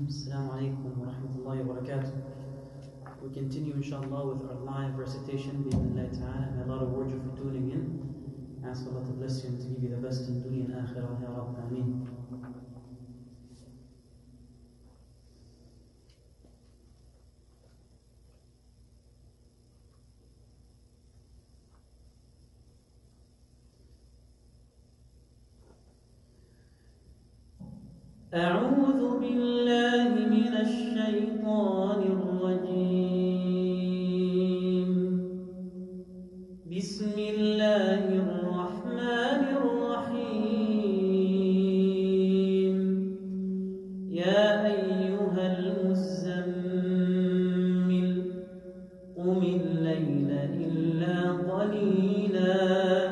Assalamu alaikum wa rahmatullahi wa barakatuh. We continue inshallah with our live recitation bi'idhnillah ta'ala. May Allah reward you for tuning in. Ask Allah to bless you and to give you the best in dunya and akhirah. Ya Rabb, Ameen. أعوذ بالله من الشيطان الرجيم. بسم الله الرحمن الرحيم. يا أيها المزمل قم الليل إلا قليلا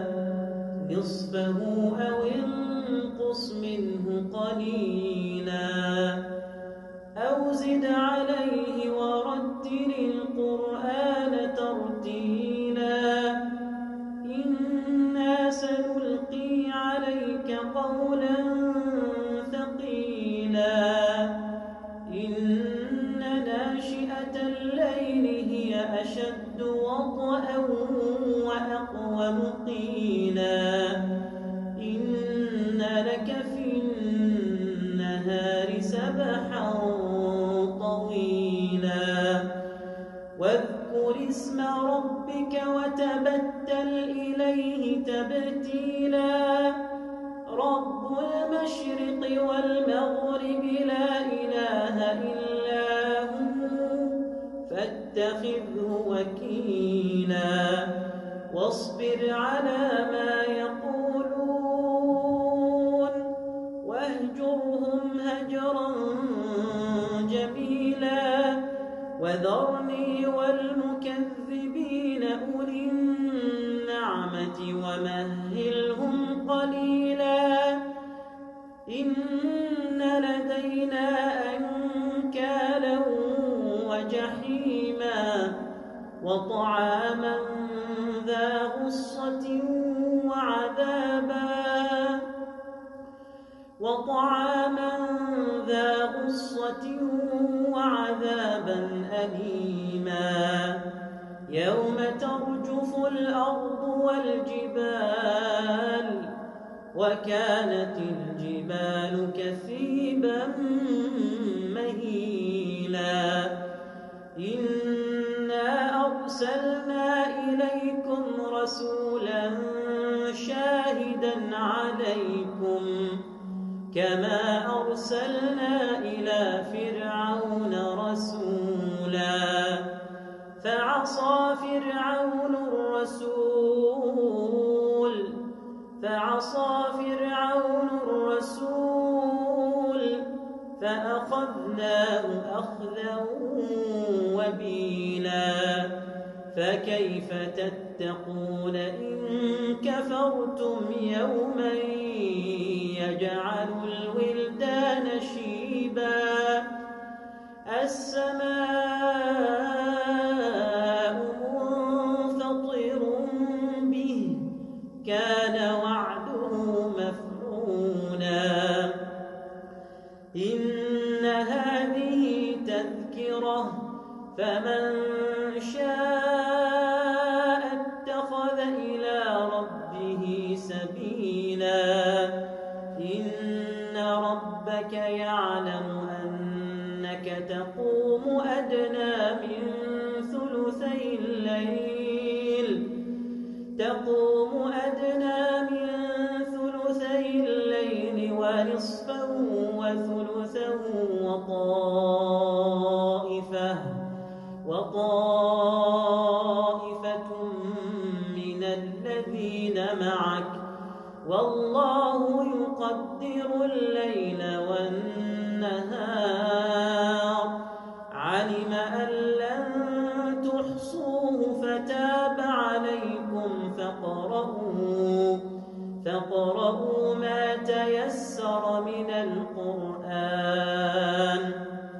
نصفه أو انقص منه قليلا أو زد عليه ورتل القرآن ترتيلا إنا سنلقي عليك قولا ثقيلا إن ناشئة الليل هي أشد وطئا وأقوم قيلا إن لك في النهار سبحا طويلا واذكر اسم ربك وتبتل إليه تبتيلا رب المشرق والمغرب لا إله إلا هو فاتخذه وكيلا واصبر على ما يقولون واهجرهم هجرا جميلا وذرني والمكذبين أولي النعمة ومهلهم قليلا إن لدينا أنكالا وجحيما وطعاما ذا غصة وعذابا أليما يوم ترجف الأرض والجبال وكانت الجبال كثيبا مهيلا إنا أرسلنا إليكم رسولا شاهدا عليكم كما أرسلنا إلى فرعون رسولا فعصى فرعون الرسول فأخذناه أخذا وبيلا فكيف تتقون إن كفرتم يوما يجعل الولدان شيبا السماء منفطر به كان وعده مفعولا إن هذه تذكرة فمن شاء اتخذ إلى ربه سبيلا إن ربك يعلم أنك تقوم أدنى من ثلثي الليل ونصفه وثلثه وطائفة من الذين معك والله يقدر الليل والنهار علم أن لن تحصوه فتاب عليكم فاقرؤوا ما تيسر من القرآن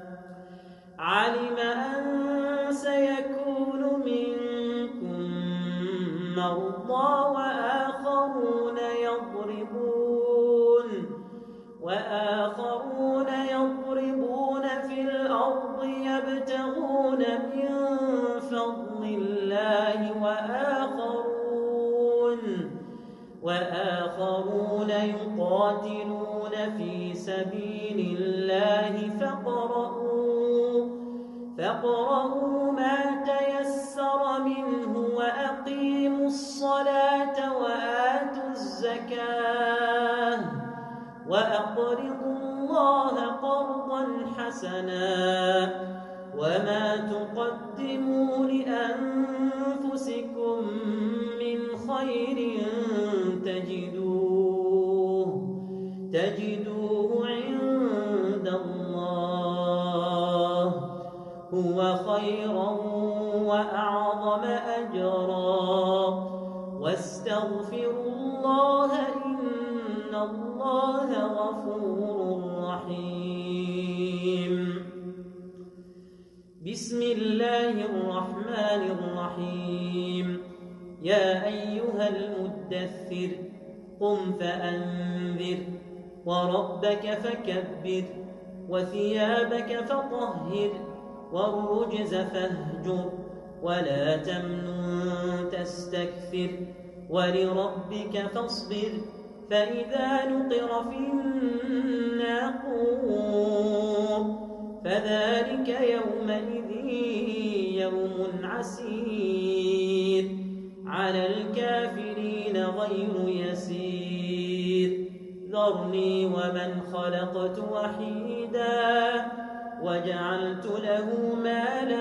علم أن سيكون منكم مرضى وآخرون يضربون في وآخرون يقاتلون في سبيل الله فاقرؤوا ما تيسر منه وأقيموا الصلاة وآتوا الزكاة وأقرضوا الله قرضا حسنا وما تقدموا لأنفسكم من خير تجدوه عند الله هو خيرا وأعظم أجرا واستغفروا الله إن الله غفور رحيم. بسم الله الرحمن الرحيم. يا أيها المدثر قم فأنذر وربك فكبر وثيابك فطهر والرجز فاهجر ولا تمنن تستكثر ولربك فاصبر فإذا نقر في الناقور فذلك يومئذ يوم عسير على الكافرين غير يسير. ذرني ومن خلقت وحيدا وجعلت له مالا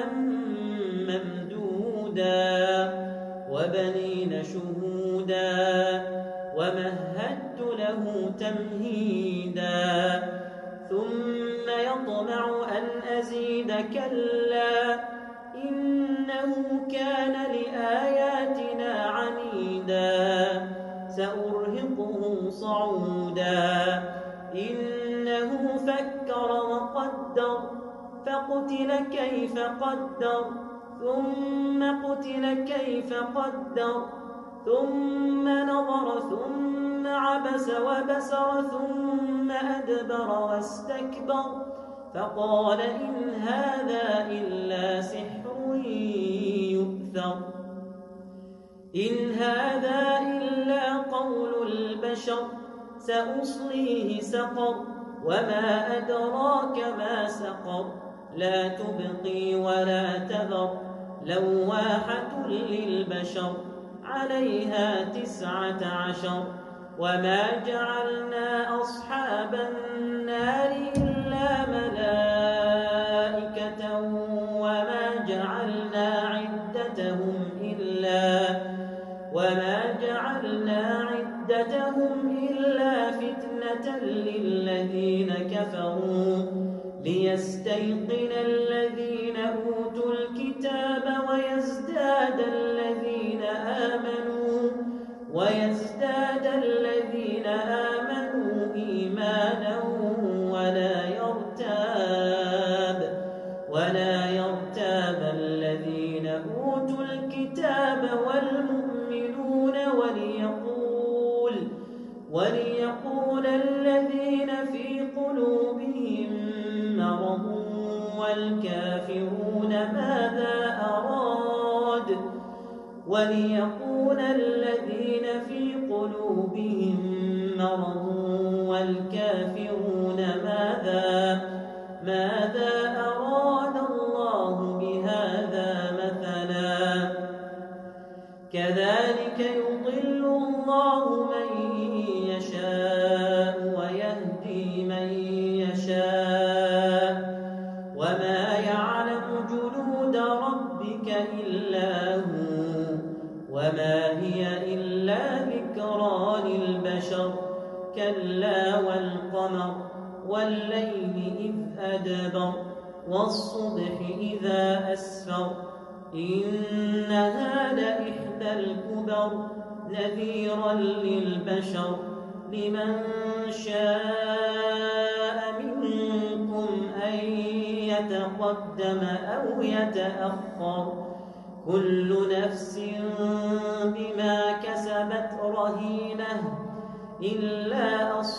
ممدودا وبنين شهودا ومهدت له تمهيدا ثم يطمع أن أزيد كلا إنه كان لآياتنا عنيدا سأرهقه صعودا إنه فكر وقدر فقتل كيف قدر ثم قتل كيف قدر ثم نظر ثم عبس وبسر ثم أدبر واستكبر فقال إن هذا إلا سحر يؤثر إن هذا إلا قول البشر سأصليه سقر وما أدراك ما سقر لا تبقي ولا تذر لواحة للبشر عليها 19 وما جعلنا أصحاب النار إلا ملائكة وما جعلنا عدتهم إلا فتنة للذين كفروا ليستيقن الذين أوتوا الكتاب ويزداد الذين آمنوا إيمانا ولا يرتاب الذين أوتوا الكتاب والمؤمنون وليقول الذين في قلوبهم مرض والكافرون ماذا أراد وليقول الذين في قلوبهم مرض والكافرون ماذا أراد الله بهذا مثلا كذلك يضل الله من يشاء ويهدي من يشاء وما يعلم جنود ربك إلا هو وما هي إلا ذكرى للبشر كلا والقمر والليل إذ أدبر والصبح إذا أسفر إنها لإحدى الكبر نذيرا للبشر لمن شاء منكم أن يتقدم أو يتأخر كل نفس بما كسبت رهينة إلا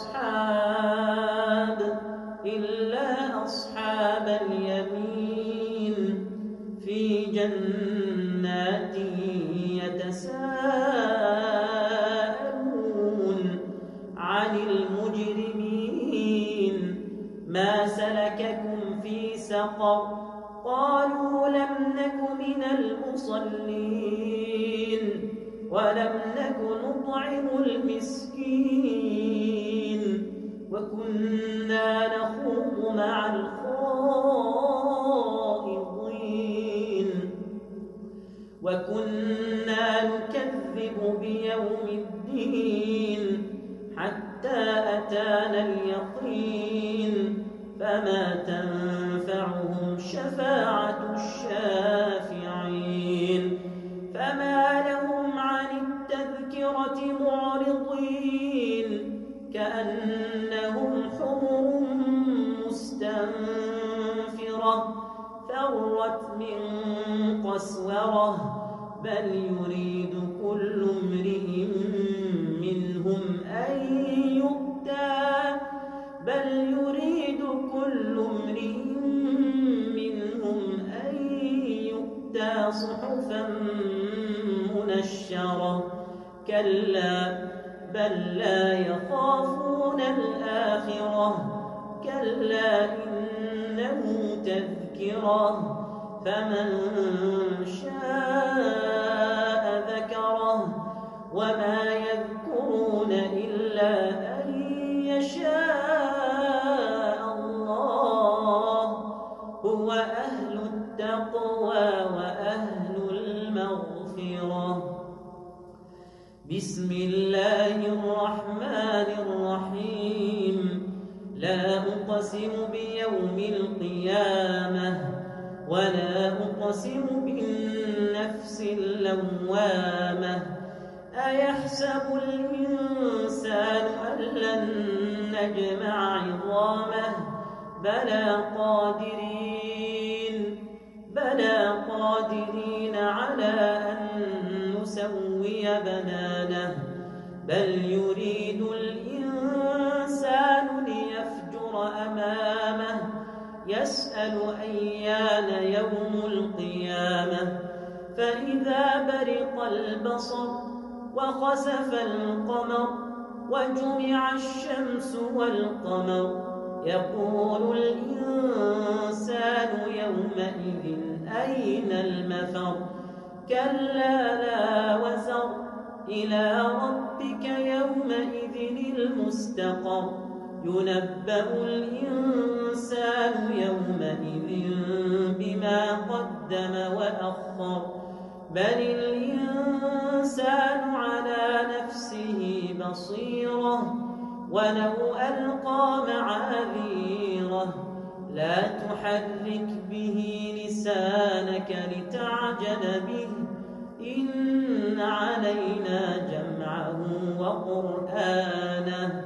أصحاب اليمين في جنات يتساءلون عن المجرمين ما سلككم في سقر قالوا لم نك من المصلين ولم نك نطعم المسكين وكنا نخوض مع الخائضين وكنا نكذب بيوم الدين حتى أتانا اليقين فما تنفعهم شفاعة الشافعين فما لهم عن التذكرة معرضين كأنهم حمر مستنفرة فرت من قسورة بل يريد كل امرئ منهم أن يؤتى صحفا منشرة كلا بل لا يخافون الآخرة كلا إنه تذكرة فمن شاء ذكره وما يذكرون إلا أن يشاء الله هو أهل التقوى وأهل المغفرة بسم الله الرحمن الرحيم لا أقسم بيوم القيامة ولا أقسم بالنفس اللوامة أيحسب الإنسان أن لن نجمع عظامه بلى قادرين على أن نسوي بنانه بل يريد الإنسان ليفجر أمامه يسأل أيان يوم القيامة فإذا برق البصر وخسف القمر وجمع الشمس والقمر يقول الإنسان يومئذ أين المفر كلا لا وزر إلى ربك يومئذ المستقر ينبأ الإنسان يومئذ بما قدم وأخر بل الإنسان على نفسه بصيرة ولو ألقى معاذيره لا تحرك به لسانك لتعجل به إن علينا جمعه وقرآنه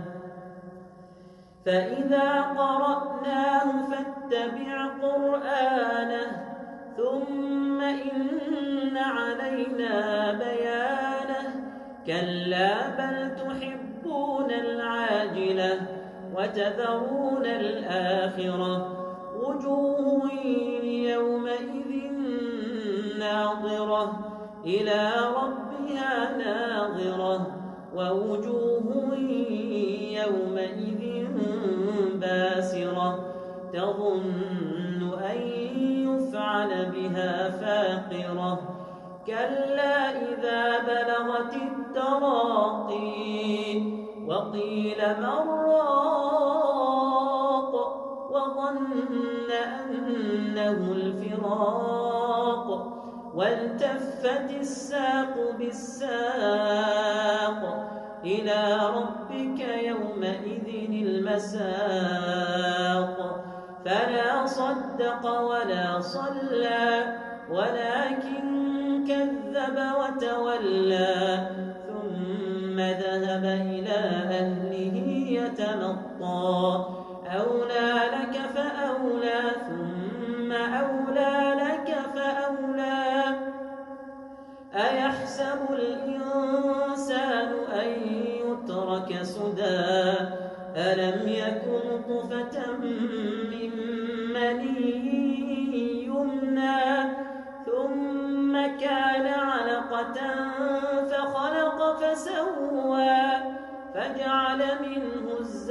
فإذا قرأناه فاتبع قرآنه ثم إن علينا بيانه كلا بل تحبون العاجلة وتذرون الآخرة وجوه يومئذ ناظرة إلى ربها ناظرة ووجوه يومئذ باسرة تظن أن يفعل بها فاقرة كلا إذا بلغت التراقي وقيل من راق وظن أنه الفراق والتفت الساق بالساق إلى ربك يومئذ المساق فلا صدق ولا صلى ولكن كذب وتولى ثم ذهب إلى أهله يتمطى أولى لك فأولى ثم أولى لك فأولى أيحسب الإنسان أن يترك سدى ألم يكن طفة من مني يمنى ثم كان علقة فخلق فسوى فجعل منه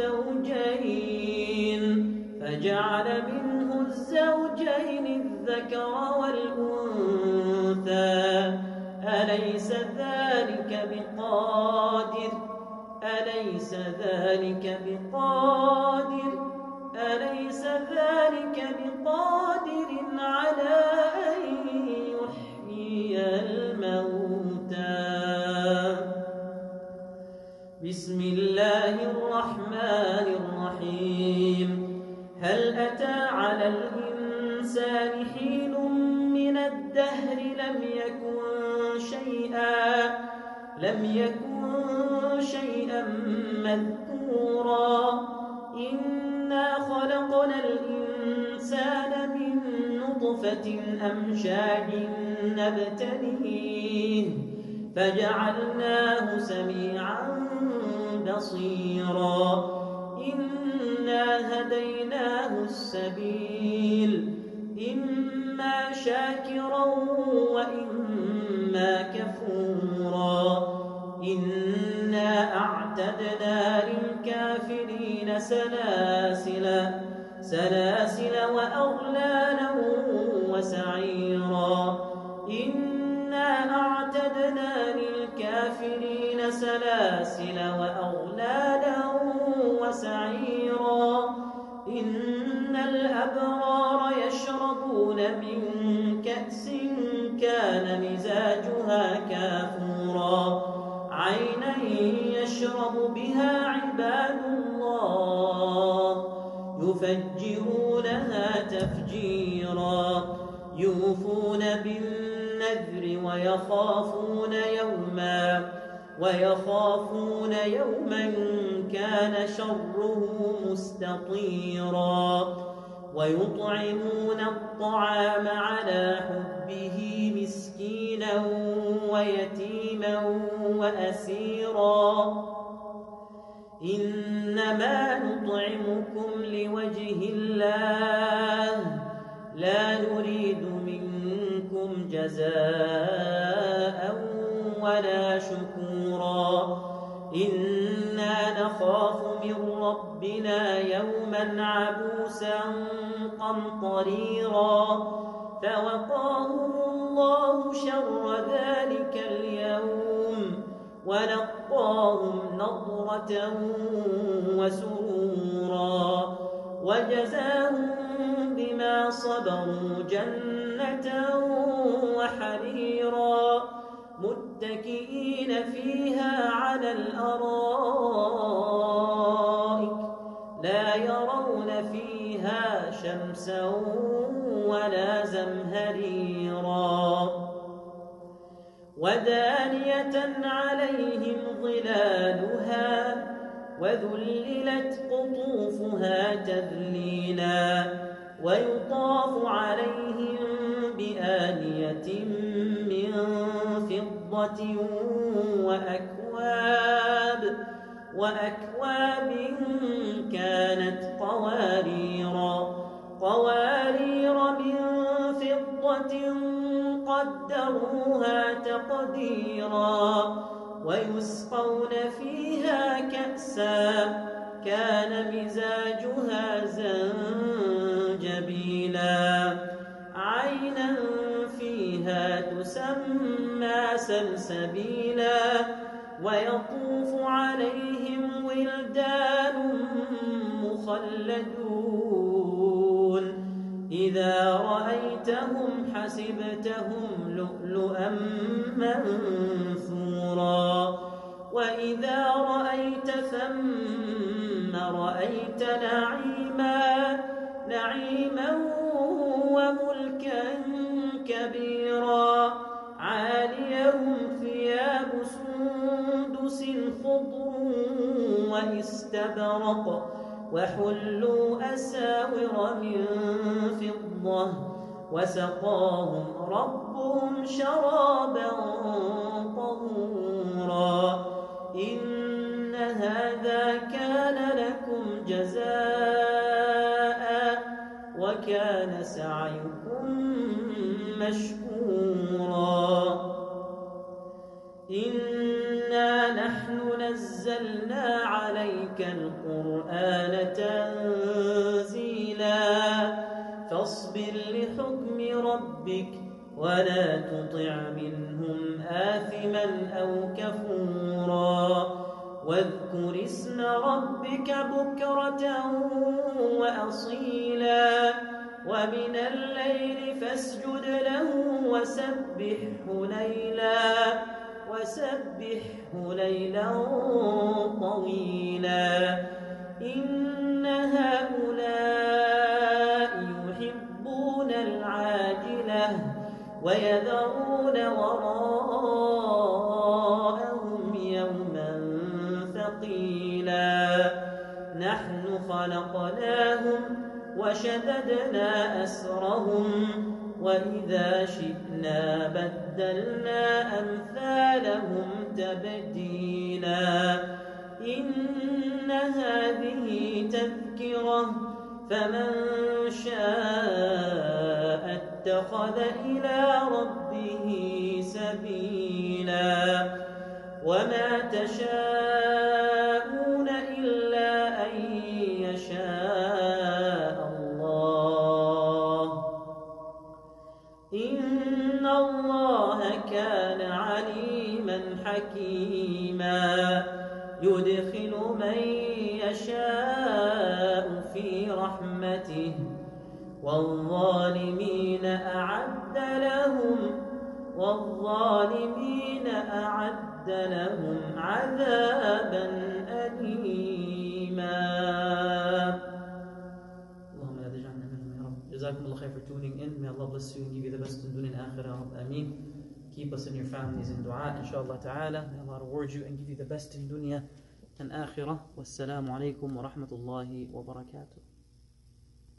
الزوجين الذكر والأنثى أليس ذلك بقادر على أن يحيي الموتى. بسم الله الرحمن الرحيم. هل أتى على الإنسان حين من الدهر لم يكن شيئا مذكورا. إنا خلقنا الإنسان من نطفة أمشاج نبتليه فجعلناه سميعا بصيرا. إنا هديناه السبيل إما شاكرا وإما كفورا. إنا أعتدنا للكافرين سلاسل وأغلالا وسعيرا. إنا أعتدنا للكافرين سلاسل وأغلالا وسعيرا. إن الأبرار يشربون من كأس كان مزاجها كافورا. عينا يشرب بها عباد الله يفجرونها تفجيرا. يوفون بالنذر ويخافون يوما كان شره مستطيرا. ويطعمون الطعام على حبه مسكينا ويتيما وأسيرا. إنما نطعمكم لوجه الله لا نريد منكم جزاء ولا شكورا. إنا نخاف من ربنا يوما عبوسا قمطريرا. فوقاهم الله شر ذلك اليوم ولقاهم نضرة وسرورا. وجزاهم بما صبروا جنة وحريرا. متكئين فيها على الأرائك لا يرون فيها شمسا ولا زمهريرا. ودانية عليهم ظلالها وذللت قطوفها تذليلا. ويطاف عليهم بآنية من فضة وأكواب كانت قوارير من فضة قدروها تقديرا. ويسقون فيها كأسا كان مزاجها زنجبيلا. عينا فيها تسمى سلسبيلا. ويطوف عليهم ولدان مخلدون إذا رأيتهم حسبتهم لؤلؤا منثورا. وإذا رأيت ثم رأيت نعيما وملكا كبيرا. عاليهم ثياب سندس خضر واستبرق وحلوا أساور من فضة وسقاهم ربهم شرابا طهورا. إن هذا كان لكم جزاء وكان سعيكم مشكورا. إنا إنا نحن نزلنا عليك القرآن تنزيلا فاصبر لحكم ربك ولا تطع منهم آثما أو كفورا واذكر اسم ربك بكرة وأصيلا ومن الليل فاسجد له وسبحه ليلا طويلا إن هؤلاء يحبون العاجلة ويذرون وراءهم يوما ثقيلا نحن خلقناهم وشددنا أسرهم وإذا شئنا بدلنا أمثالهم تبديلا إن هذه تذكرة فمن شاء اتخذ إلى ربه سبيلا وما تشاءون إلا أن يشاء الله إن الله كان عليما حكيما يدخل من يشاء في رحمته والظالمين أعد لهم عذابا أليما. اللهم لا تجعلنا منهم يا رب. جزاكم الله خير for tuning in. May Allah bless you and give you the best in dunya and akhirah ya Rabb. Ameen. Keep us and your families in dua inshallah ta'ala. May Allah reward you and give you the best in dunya and akhirah. Wassalamu alaikum wa rahmatullahi wa barakatuh.